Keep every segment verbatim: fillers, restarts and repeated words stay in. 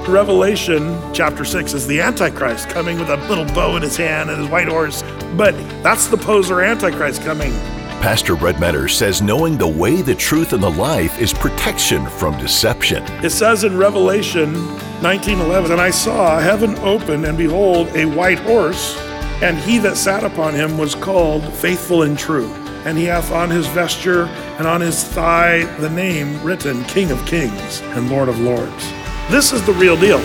Revelation chapter six is the Antichrist coming with a little bow in his hand and his white horse, but that's the poser Antichrist coming. Pastor Brett Meador says knowing the way, the truth, and the life is protection from deception. It says in Revelation nineteen eleven, "And I saw heaven open, and behold, a white horse, and he that sat upon him was called Faithful and True. And he hath on his vesture and on his thigh the name written, King of Kings and Lord of Lords." This is the real deal.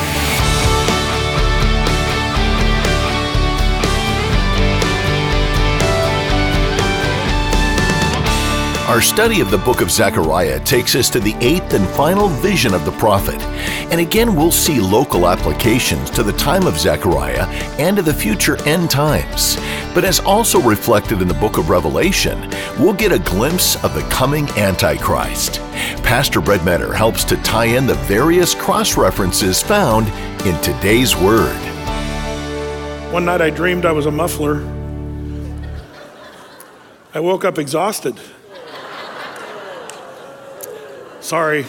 Our study of the book of Zechariah takes us to the eighth and final vision of the prophet. And again, we'll see local applications to the time of Zechariah and to the future end times. But as also reflected in the book of Revelation, we'll get a glimpse of the coming Antichrist. Pastor Brett Meador helps to tie in the various cross-references found in today's Word. One night I dreamed I was a muffler. I woke up exhausted. Sorry.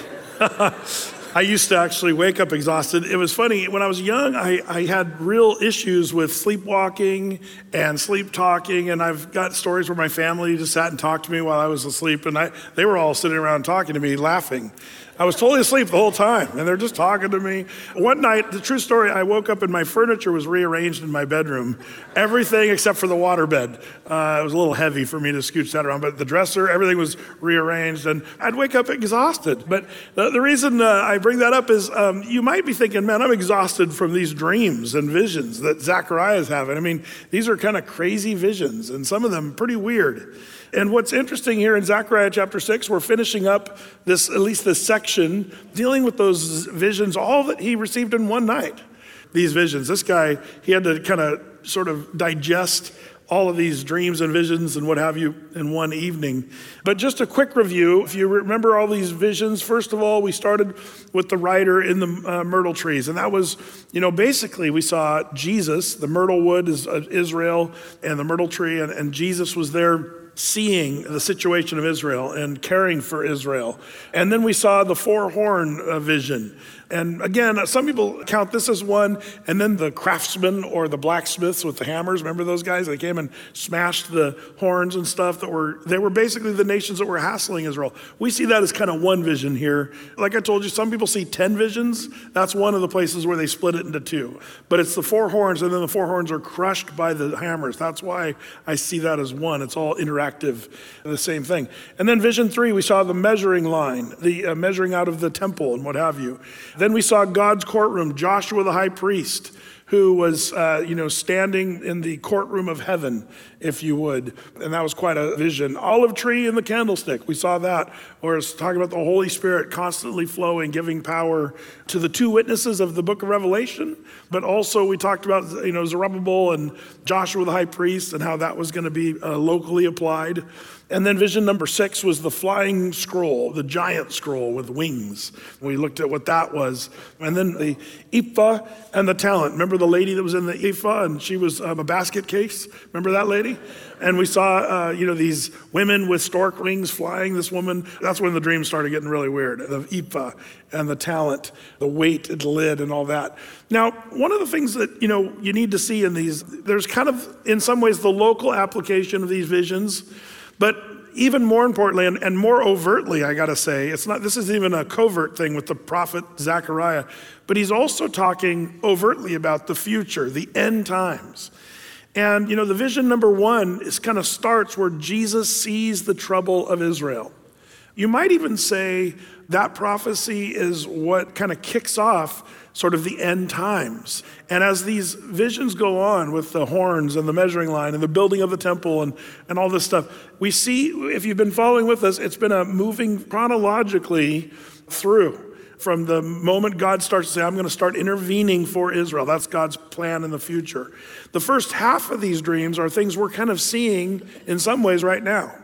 I used to actually wake up exhausted. It was funny, when I was young, I, I had real issues with sleepwalking and sleep talking, and I've got stories where my family just sat and talked to me while I was asleep, and I, they were all sitting around talking to me, laughing. I was totally asleep the whole time, and they're just talking to me. One night, the true story, I woke up and my furniture was rearranged in my bedroom. Everything except for the waterbed. Uh, it was a little heavy for me to scooch that around, but the dresser, everything was rearranged, and I'd wake up exhausted. But the, the reason uh, I bring that up is um, you might be thinking, man, I'm exhausted from these dreams and visions that Zechariah is having. I mean, these are kind of crazy visions, and some of them pretty weird. And what's interesting here in Zechariah chapter six, we're finishing up this, at least this section, dealing with those visions, all that he received in one night. These visions, this guy, he had to kind of sort of digest all of these dreams and visions and what have you in one evening. But just a quick review, if you remember all these visions, first of all, we started with the rider in the uh, myrtle trees. And that was, you know, basically we saw Jesus, the myrtle wood is uh, Israel, and the myrtle tree, and, and Jesus was there seeing the situation of Israel and caring for Israel. And then we saw the four horn uh, vision. And again, some people count this as one, and then the craftsmen or the blacksmiths with the hammers, remember those guys? They came and smashed the horns and stuff that were, they were basically the nations that were hassling Israel. We see that as kind of one vision here. Like I told you, some people see ten visions. That's one of the places where they split it into two. But it's the four horns, and then the four horns are crushed by the hammers. That's why I see that as one. It's all interactive, the same thing. And then vision three, we saw the measuring line, the uh, measuring out of the temple and what have you. Then we saw God's courtroom, Joshua the high priest, who was, uh, you know, standing in the courtroom of heaven, if you would. And that was quite a vision. Olive tree and the candlestick, we saw that. Or it's talking about the Holy Spirit constantly flowing, giving power to the two witnesses of the book of Revelation. But also we talked about, you know, Zerubbabel and Joshua the high priest and how that was going to be uh, locally applied. And then vision number six was the flying scroll, the giant scroll with wings. We looked at what that was. And then the ephah and the talent. Remember the lady that was in the ephah and she was um, a basket case? Remember that lady? And we saw, uh, you know, these women with stork wings flying, this woman. That's when the dreams started getting really weird. The ephah and the talent, the weight and the lid and all that. Now, one of the things that, you know, you need to see in these, there's kind of, in some ways, the local application of these visions. But even more importantly, and, and more overtly, I gotta say, it's not, this isn't even a covert thing with the prophet Zechariah, but he's also talking overtly about the future, the end times. And, you know, the vision number one is kind of starts where Jesus sees the trouble of Israel. You might even say that prophecy is what kind of kicks off sort of the end times. And as these visions go on with the horns and the measuring line and the building of the temple and, and all this stuff, we see, if you've been following with us, it's been a moving chronologically through. From the moment God starts to say, I'm going to start intervening for Israel. That's God's plan in the future. The first half of these dreams are things we're kind of seeing in some ways right now.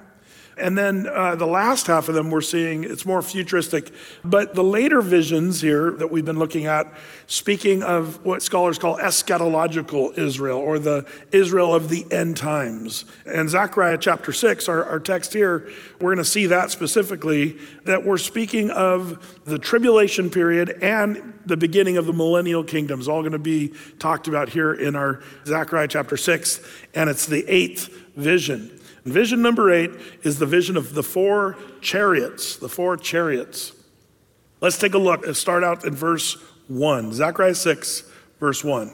And then uh, the last half of them we're seeing, it's more futuristic. But the later visions here that we've been looking at, speaking of what scholars call eschatological Israel, or the Israel of the end times. And Zechariah chapter six, our, our text here, we're going to see that specifically, that we're speaking of the tribulation period and the beginning of the millennial kingdom is all going to be talked about here in our Zechariah chapter six, and it's the eighth vision. Vision number eight is the vision of the four chariots, the four chariots. Let's take a look and start out in verse one, Zechariah six, verse one.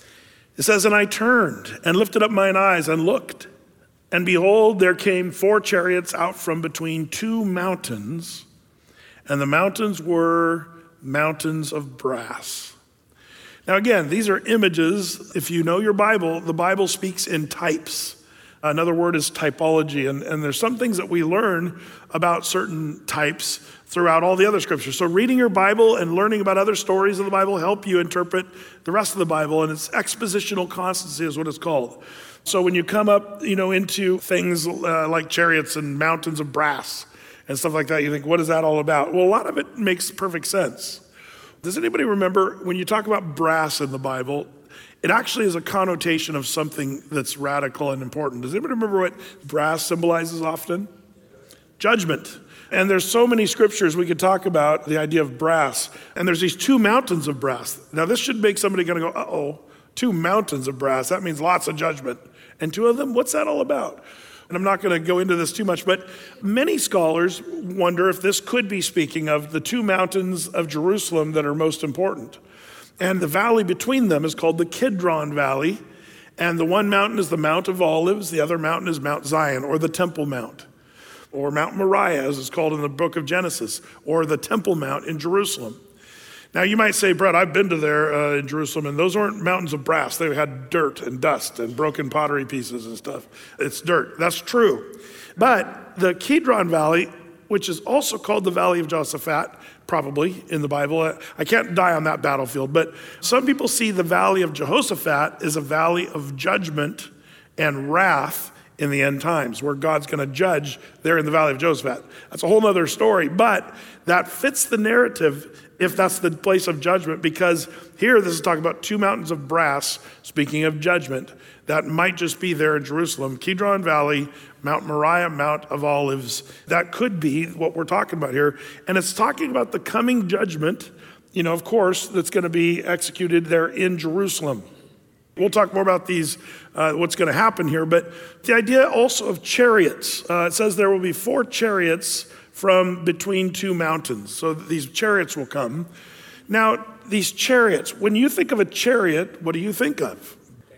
It says, "And I turned and lifted up mine eyes and looked, and behold, there came four chariots out from between two mountains, and the mountains were mountains of brass." Now again, these are images. If you know your Bible, the Bible speaks in types. Another word is typology, and, and there's some things that we learn about certain types throughout all the other scriptures. So reading your Bible and learning about other stories of the Bible help you interpret the rest of the Bible, and it's expositional constancy is what it's called. So when you come up, you know, into things uh, like chariots and mountains of brass and stuff like that, you think, what is that all about? Well, a lot of it makes perfect sense. Does anybody remember when you talk about brass in the Bible, it actually is a connotation of something that's radical and important. Does anybody remember what brass symbolizes often? Judgment. And there's so many scriptures we could talk about the idea of brass. And there's these two mountains of brass. Now this should make somebody gonna go, uh-oh, two mountains of brass. That means lots of judgment. And two of them, what's that all about? And I'm not gonna go into this too much, but many scholars wonder if this could be speaking of the two mountains of Jerusalem that are most important. And the valley between them is called the Kidron Valley. And the one mountain is the Mount of Olives. The other mountain is Mount Zion, or the Temple Mount, or Mount Moriah, as it's called in the book of Genesis, or the Temple Mount in Jerusalem. Now you might say, Brett, I've been to there uh, in Jerusalem, and those aren't mountains of brass. They had dirt and dust and broken pottery pieces and stuff. It's dirt. That's true. But the Kidron Valley, which is also called the Valley of Jehoshaphat, probably in the Bible. I can't die on that battlefield, but some people see the Valley of Jehoshaphat as a valley of judgment and wrath in the end times, where God's going to judge there in the Valley of Jehoshaphat. That's a whole other story, but that fits the narrative if that's the place of judgment, because here this is talking about two mountains of brass, speaking of judgment. That might just be there in Jerusalem, Kidron Valley, Mount Moriah, Mount of Olives. That could be what we're talking about here. And it's talking about the coming judgment, you know, of course, that's going to be executed there in Jerusalem. We'll talk more about these, uh, what's going to happen here. But the idea also of chariots. Uh, it says there will be four chariots from between two mountains. So these chariots will come. Now, these chariots, when you think of a chariot, what do you think of?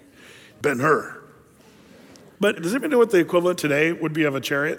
Ben-Hur. But does anybody know what the equivalent today would be of a chariot?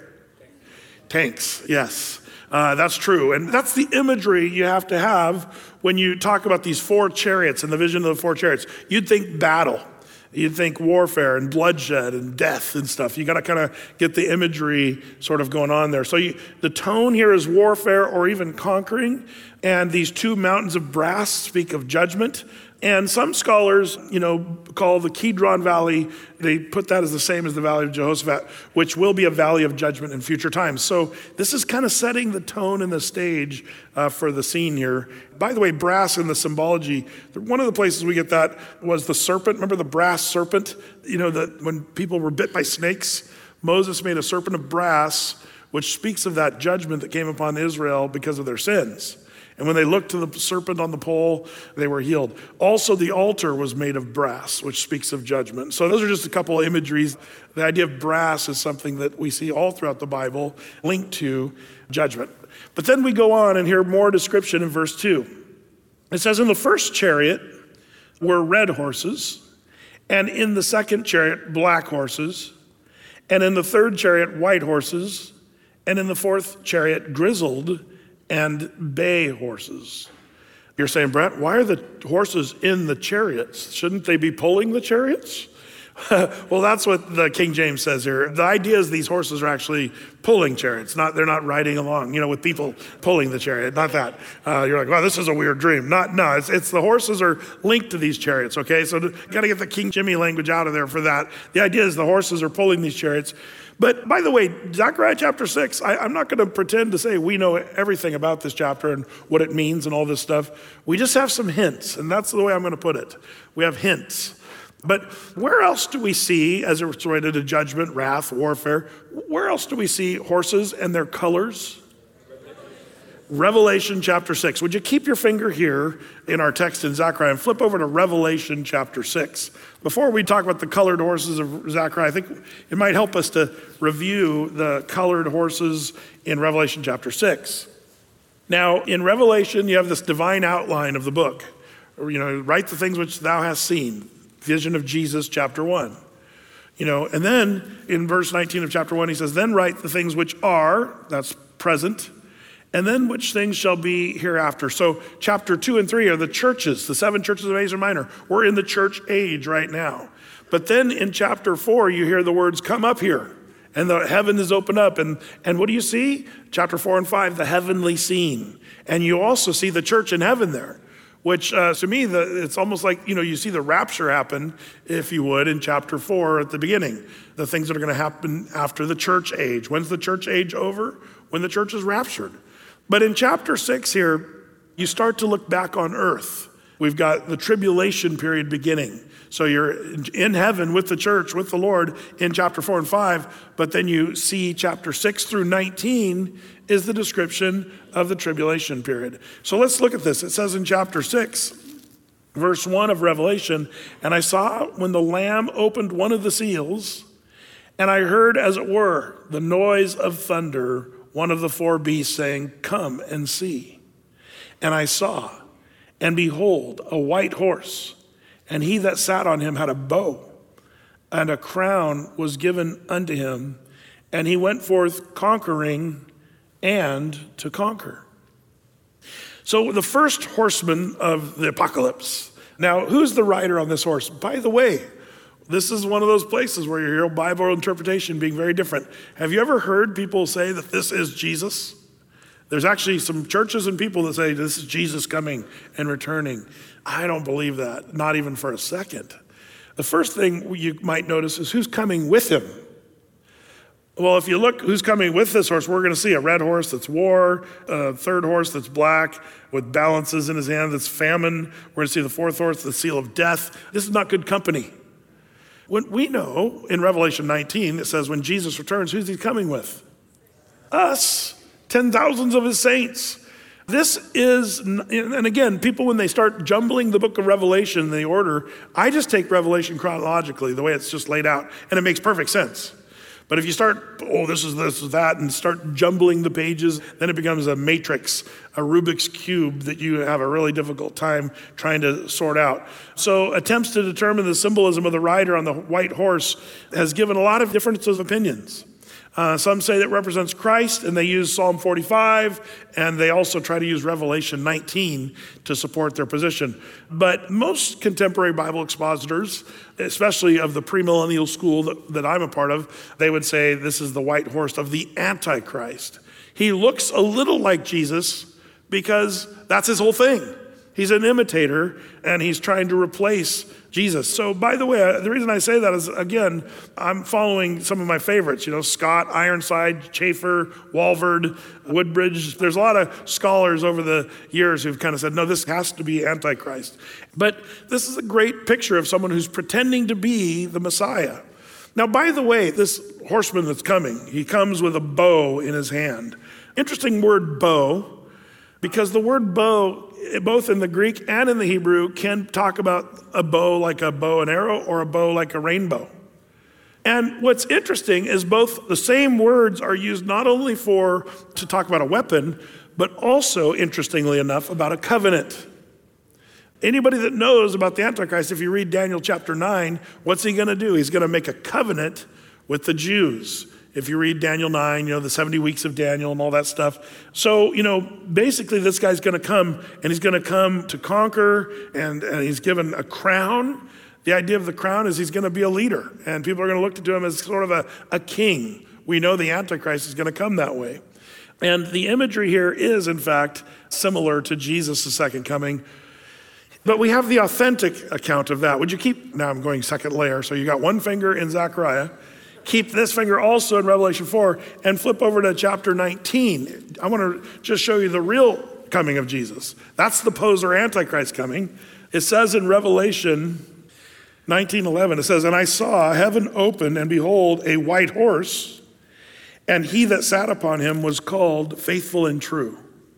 Tanks, yes. Uh, that's true. And that's the imagery you have to have when you talk about these four chariots and the vision of the four chariots. You'd think battle. You'd think warfare and bloodshed and death and stuff. You got to kind of get the imagery sort of going on there. So you, the tone here is warfare or even conquering. And these two mountains of brass speak of judgment. And some scholars, you know, call the Kidron Valley, they put that as the same as the Valley of Jehoshaphat, which will be a valley of judgment in future times. So this is kind of setting the tone and the stage uh, for the scene here. By the way, brass in the symbology, one of the places we get that was the serpent. Remember the brass serpent? You know, that when people were bit by snakes, Moses made a serpent of brass, which speaks of that judgment that came upon Israel because of their sins. And when they looked to the serpent on the pole, they were healed. Also, the altar was made of brass, which speaks of judgment. So those are just a couple of imageries. The idea of brass is something that we see all throughout the Bible linked to judgment. But then we go on and hear more description in verse two. It says, in the first chariot were red horses, and in the second chariot, black horses, and in the third chariot, white horses, and in the fourth chariot, grizzled and bay horses. You're saying, Brett, why are the horses in the chariots? Shouldn't they be pulling the chariots? Well, that's what the King James says here. The idea is these horses are actually pulling chariots. Not they're not riding along, you know, with people pulling the chariot. Not that. Uh, you're like, wow, this is a weird dream. Not no. It's, it's the horses are linked to these chariots. Okay, so you got to get the King Jimmy language out of there for that. The idea is the horses are pulling these chariots. But by the way, Zechariah chapter six, I, I'm not going to pretend to say we know everything about this chapter and what it means and all this stuff. We just have some hints, and that's the way I'm going to put it. We have hints. But where else do we see, as it's related to judgment, wrath, warfare, where else do we see horses and their colors? Revelation chapter six. Would you keep your finger here in our text in Zechariah and flip over to Revelation chapter six. Before we talk about the colored horses of Zechariah, I think it might help us to review the colored horses in Revelation chapter six. Now, in Revelation, you have this divine outline of the book. You know, write the things which thou hast seen. Vision of Jesus, chapter one. You know, and then in verse nineteen of chapter one, he says, then write the things which are, that's present, and then which things shall be hereafter. So chapter two and three are the churches, the seven churches of Asia Minor. We're in the church age right now. But then in chapter four, you hear the words, come up here. And the heaven is opened up. And, and what do you see? Chapter four and five, the heavenly scene. And you also see the church in heaven there. Which uh, to me, the, it's almost like, you know, you see the rapture happen, if you would, in chapter four at the beginning. The things that are going to happen after the church age. When's the church age over? When the church is raptured. But in chapter six here, you start to look back on earth. We've got the tribulation period beginning. So you're in heaven with the church, with the Lord in chapter four and five, but then you see chapter six through nineteen is the description of the tribulation period. So let's look at this. It says in chapter six, verse one of Revelation, and I saw when the Lamb opened one of the seals, and I heard, as it were, the noise of thunder, one of the four beasts saying, come and see. And I saw, and behold, a white horse, and he that sat on him had a bow, and a crown was given unto him, and he went forth conquering and to conquer. So the first horseman of the apocalypse. Now, who's the rider on this horse? By the way, this is one of those places where you hear Bible interpretation being very different. Have you ever heard people say that this is Jesus? There's actually some churches and people that say this is Jesus coming and returning. I don't believe that, not even for a second. The first thing you might notice is who's coming with him. Well, if you look who's coming with this horse, we're going to see a red horse that's war, a third horse that's black with balances in his hand that's famine. We're going to see the fourth horse, the seal of death. This is not good company. When we know in Revelation nineteen, it says when Jesus returns, who's he coming with? Us, ten thousands of his saints. This is, and again, people when they start jumbling the book of Revelation in the order, I just take Revelation chronologically, the way it's just laid out, and it makes perfect sense. But if you start, oh, this is this is that, and start jumbling the pages, then it becomes a matrix, a Rubik's Cube that you have a really difficult time trying to sort out. So attempts to determine the symbolism of the rider on the white horse has given a lot of differences of opinions. Uh, some say that represents Christ, and they use Psalm forty-five, and they also try to use Revelation nineteen to support their position. But most contemporary Bible expositors, especially of the premillennial school that, that I'm a part of, they would say this is the white horse of the Antichrist. He looks a little like Jesus because that's his whole thing. He's an imitator, and he's trying to replace Jesus. So by the way, the reason I say that is, again, I'm following some of my favorites, you know, Scott, Ironside, Chafer, Walvoord, Woodbridge. There's a lot of scholars over the years who've kind of said, no, this has to be Antichrist. But this is a great picture of someone who's pretending to be the Messiah. Now, by the way, this horseman that's coming, he comes with a bow in his hand. Interesting word, bow, because the word bow, both in the Greek and in the Hebrew, can talk about a bow like a bow and arrow or a bow like a rainbow. And what's interesting is both the same words are used not only for to talk about a weapon, but also, interestingly enough, about a covenant. Anybody that knows about the Antichrist, if you read Daniel chapter nine, what's he going to do? He's going to make a covenant with the Jews. If you read Daniel nine, you know, the seventy weeks of Daniel and all that stuff. So, you know, basically this guy's going to come, and he's going to come to conquer, and, and he's given a crown The idea of the crown is he's going to be a leader, and people are going to look to him as sort of a, a king. We know the Antichrist is going to come that way. And the imagery here is, in fact, similar to Jesus' second coming. But we have the authentic account of that. Would you keep, now I'm going second layer, so you got one finger in Zechariah. Keep this finger also in Revelation four and flip over to chapter nineteen. I want to just show you the real coming of Jesus. That's the poser Antichrist coming. It says in Revelation nineteen eleven, it says, "And I saw heaven open, and behold, a white horse, and he that sat upon him was called Faithful and True.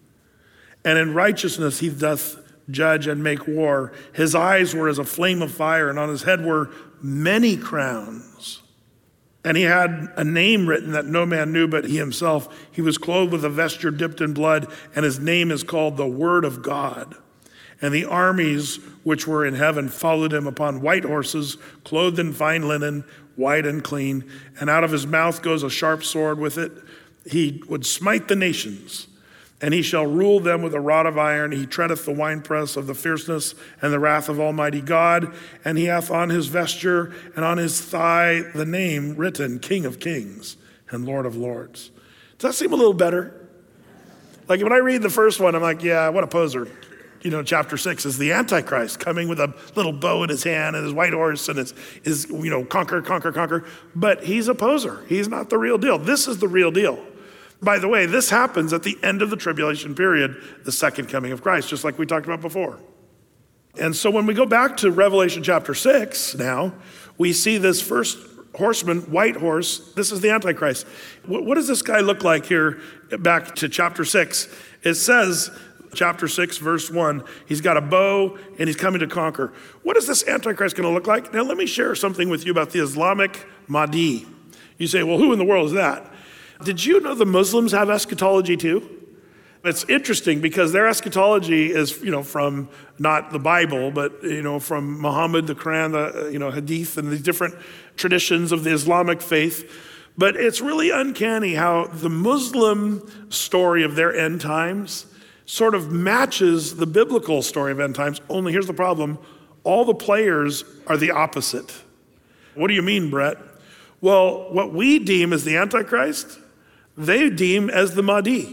And in righteousness he doth judge and make war. His eyes were as a flame of fire, and on his head were many crowns. And he had a name written that no man knew but he himself. He was clothed with a vesture dipped in blood, and his name is called the Word of God. And the armies which were in heaven followed him upon white horses, clothed in fine linen, white and clean. And out of his mouth goes a sharp sword. With it he would smite the nations, and he shall rule them with a rod of iron. He treadeth the winepress of the fierceness and the wrath of Almighty God. And he hath on his vesture and on his thigh the name written, King of Kings and Lord of Lords." Does that seem a little better? Like when I read the first one, I'm like, yeah, what a poser. You know, chapter six is the Antichrist coming with a little bow in his hand and his white horse and his, his, you know, conquer, conquer, conquer. But he's a poser. He's not the real deal. This is the real deal. By the way, this happens at the end of the tribulation period, the second coming of Christ, just like we talked about before. And so when we go back to Revelation chapter six now, we see this first horseman, white horse. This is the Antichrist. What, what does this guy look like here back to chapter six? It says, chapter six, verse one, he's got a bow and he's coming to conquer. What is this Antichrist going to look like? Now, let me share something with you about the Islamic Mahdi. You say, well, who in the world is that? Did you know the Muslims have eschatology too? It's interesting because their eschatology is, you know, from not the Bible, but, you know, from Muhammad, the Quran, the, you know, Hadith, and the different traditions of the Islamic faith. But it's really uncanny how the Muslim story of their end times sort of matches the biblical story of end times. Only here's the problem. All the players are the opposite. What do you mean, Brett? Well, what we deem as the Antichrist, they deem as the Mahdi.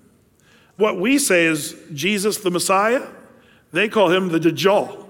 What we say is Jesus the Messiah, they call him the Dajjal.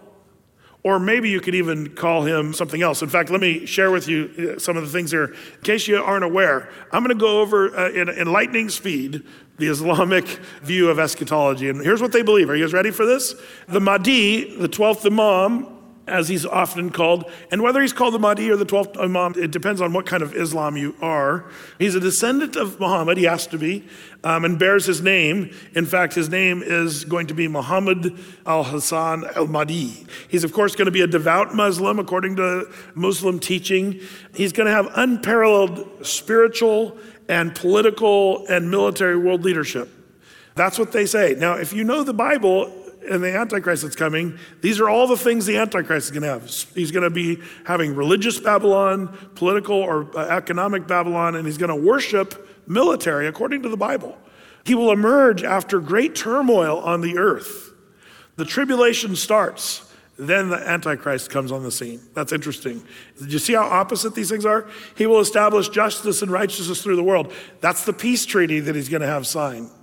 Or maybe you could even call him something else. In fact, let me share with you some of the things here. In case you aren't aware, I'm going to go over uh, in, in lightning speed the Islamic view of eschatology. And here's what they believe. Are you guys ready for this? The Mahdi, the twelfth Imam, as he's often called, and whether he's called the Mahdi or the twelfth Imam, it depends on what kind of Islam you are. He's a descendant of Muhammad, he has to be, um, and bears his name. In fact, his name is going to be Muhammad al-Hassan al-Mahdi. He's, of course, going to be a devout Muslim, according to Muslim teaching. He's going to have unparalleled spiritual and political and military world leadership. That's what they say. Now, if you know the Bible, and the Antichrist that's coming, these are all the things the Antichrist is going to have. He's going to be having religious Babylon, political or uh, economic Babylon, and he's going to worship military according to the Bible. He will emerge after great turmoil on the earth. The tribulation starts, then the Antichrist comes on the scene. That's interesting. Did you see how opposite these things are? He will establish justice and righteousness through the world. That's the peace treaty that he's going to have signed.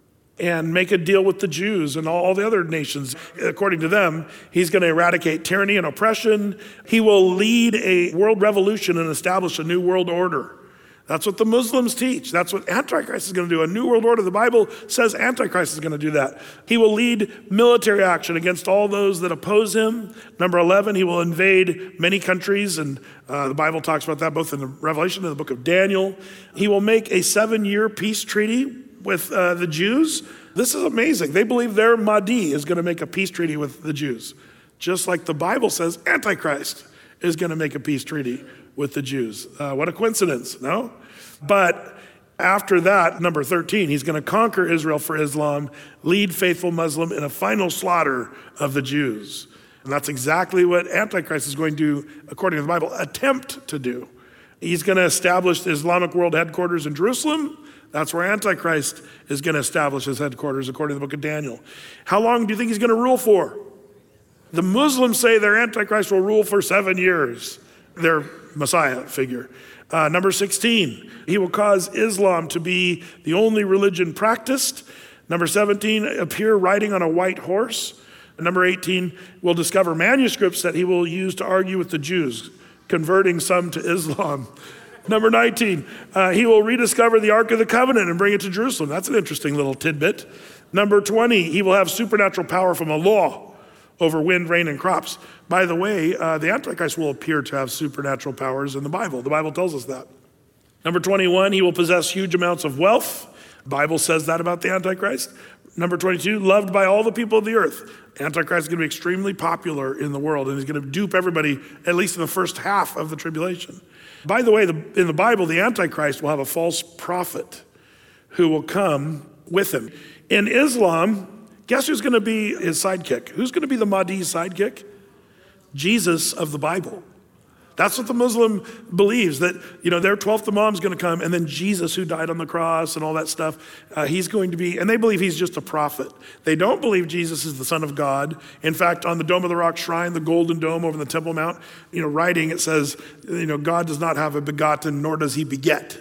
And make a deal with the Jews and all the other nations. According to them, he's going to eradicate tyranny and oppression. He will lead a world revolution and establish a new world order. That's what the Muslims teach. That's what Antichrist is going to do, a new world order. The Bible says Antichrist is going to do that. He will lead military action against all those that oppose him. Number eleven, he will invade many countries, and uh, the Bible talks about that both in the Revelation and the book of Daniel. He will make a seven-year peace treaty with uh, the Jews. This is amazing. They believe their Mahdi is going to make a peace treaty with the Jews. Just like the Bible says, Antichrist is going to make a peace treaty with the Jews. Uh, what a coincidence, no? But after that, number thirteen, he's going to conquer Israel for Islam, lead faithful Muslim in a final slaughter of the Jews. And that's exactly what Antichrist is going to, according to the Bible, attempt to do. He's going to establish the Islamic world headquarters in Jerusalem. That's where Antichrist is going to establish his headquarters, according to the book of Daniel. How long do you think he's going to rule for? The Muslims say their Antichrist will rule for seven years, their Messiah figure. Uh, number sixteen, he will cause Islam to be the only religion practiced. Number seventeen, appear riding on a white horse. Number eighteen, will discover manuscripts that he will use to argue with the Jews, converting some to Islam. Number nineteen, uh, he will rediscover the Ark of the Covenant and bring it to Jerusalem. That's an interesting little tidbit. Number twenty, he will have supernatural power from a law over wind, rain, and crops. By the way, uh, the Antichrist will appear to have supernatural powers in the Bible. The Bible tells us that. Number twenty-one, he will possess huge amounts of wealth. The Bible says that about the Antichrist. Number twenty-two, loved by all the people of the earth. Antichrist is going to be extremely popular in the world, and he's going to dupe everybody, at least in the first half of the tribulation. By the way, the, in the Bible, the Antichrist will have a false prophet who will come with him. In Islam, guess who's going to be his sidekick? Who's going to be the Mahdi's sidekick? Jesus of the Bible. That's what the Muslim believes, that, you know, their twelfth Imam is going to come, and then Jesus, who died on the cross and all that stuff, uh, he's going to be, and they believe he's just a prophet. They don't believe Jesus is the Son of God. In fact, on the Dome of the Rock shrine, the golden dome over the Temple Mount, you know, writing, it says, you know, God does not have a begotten, nor does he beget.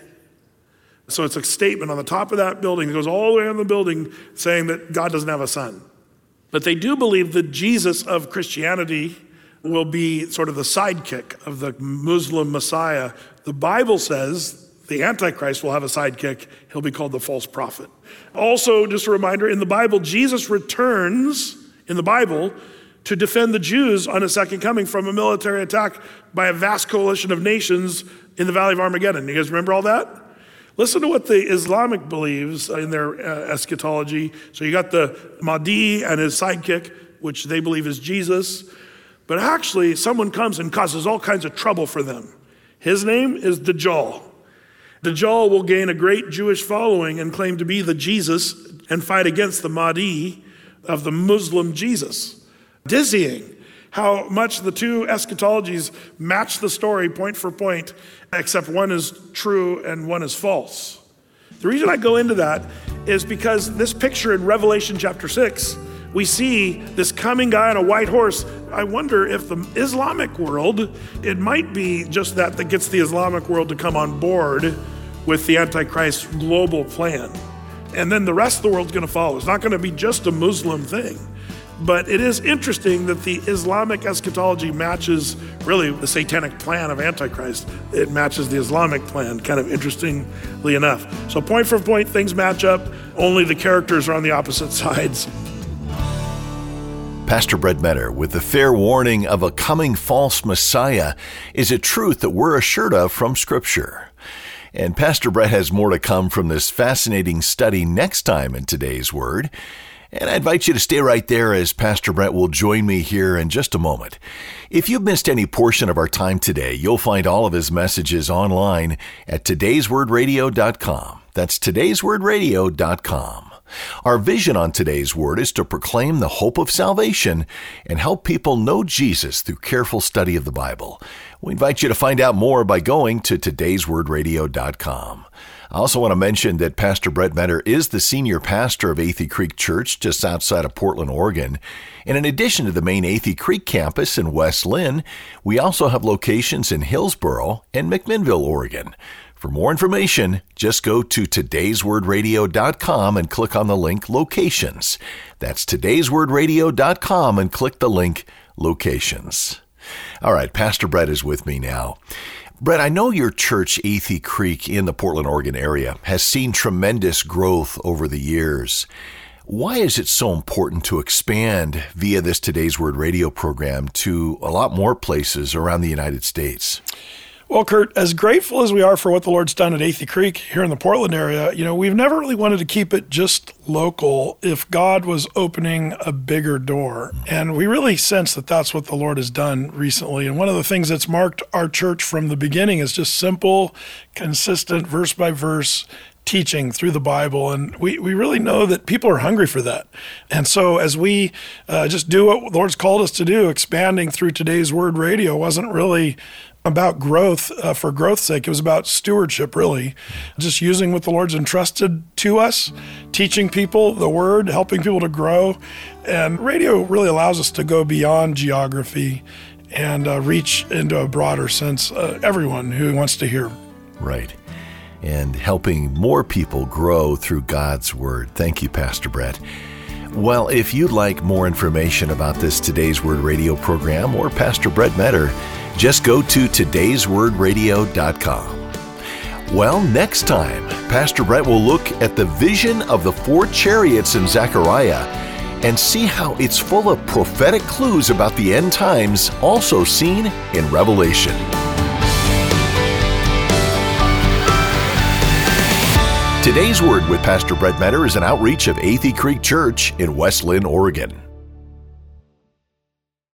So it's a statement on the top of that building. It goes all the way on the building saying that God doesn't have a son. But they do believe that Jesus of Christianity will be sort of the sidekick of the Muslim Messiah. The Bible says the Antichrist will have a sidekick. He'll be called the false prophet. Also, just a reminder, in the Bible, Jesus returns in the Bible to defend the Jews on his second coming from a military attack by a vast coalition of nations in the Valley of Armageddon. You guys remember all that? Listen to what the Islamic believes in their uh, eschatology. So you got the Mahdi and his sidekick, which they believe is Jesus. But actually, someone comes and causes all kinds of trouble for them. His name is Dajjal. Dajjal will gain a great Jewish following and claim to be the Jesus and fight against the Mahdi of the Muslim Jesus. Dizzying how much the two eschatologies match the story point for point, except one is true and one is false. The reason I go into that is because this picture in Revelation chapter six, we see this coming guy on a white horse. I wonder if the Islamic world, it might be just that that gets the Islamic world to come on board with the Antichrist global plan. And then the rest of the world's gonna follow. It's not gonna be just a Muslim thing. But it is interesting that the Islamic eschatology matches really the satanic plan of Antichrist. It matches the Islamic plan, kind of interestingly enough. So point for point, things match up. Only the characters are on the opposite sides. Pastor Brett Metter with the fair warning of a coming false Messiah is a truth that we're assured of from Scripture. And Pastor Brett has more to come from this fascinating study next time in Today's Word. And I invite you to stay right there as Pastor Brett will join me here in just a moment. If you've missed any portion of our time today, you'll find all of his messages online at todays word radio dot com. That's todays word radio dot com. Our vision on Today's Word is to proclaim the hope of salvation and help people know Jesus through careful study of the Bible. We invite you to find out more by going to todays word radio dot com. I also want to mention that Pastor Brett Metter is the senior pastor of Athey Creek Church just outside of Portland, Oregon. And in addition to the main Athey Creek campus in West Lynn, we also have locations in Hillsboro and McMinnville, Oregon. For more information, just go to todays word radio dot com and click on the link Locations. That's todays word radio dot com and click the link Locations. All right, Pastor Brett is with me now. Brett, I know your church, Athey Creek, in the Portland, Oregon area, has seen tremendous growth over the years. Why is it so important to expand via this Today's Word radio program to a lot more places around the United States? Well, Kurt, as grateful as we are for what the Lord's done at Athey Creek here in the Portland area, you know, we've never really wanted to keep it just local if God was opening a bigger door. And we really sense that that's what the Lord has done recently. And one of the things that's marked our church from the beginning is just simple, consistent, verse by verse teaching through the Bible. And we, we really know that people are hungry for that. And so as we uh, just do what the Lord's called us to do, expanding through Today's Word radio wasn't really about growth uh, for growth's sake. It was about stewardship, really. Just using what the Lord's entrusted to us, teaching people the Word, helping people to grow. And radio really allows us to go beyond geography and uh, reach into a broader sense uh, everyone who wants to hear. Right. And helping more people grow through God's Word. Thank you, Pastor Brett. Well, if you'd like more information about this Today's Word radio program or Pastor Brett Metter, just go to todays word radio dot com. Well, next time, Pastor Brett will look at the vision of the four chariots in Zechariah and see how it's full of prophetic clues about the end times, also seen in Revelation. Today's Word with Pastor Brett Metter is an outreach of Athey Creek Church in West Linn, Oregon.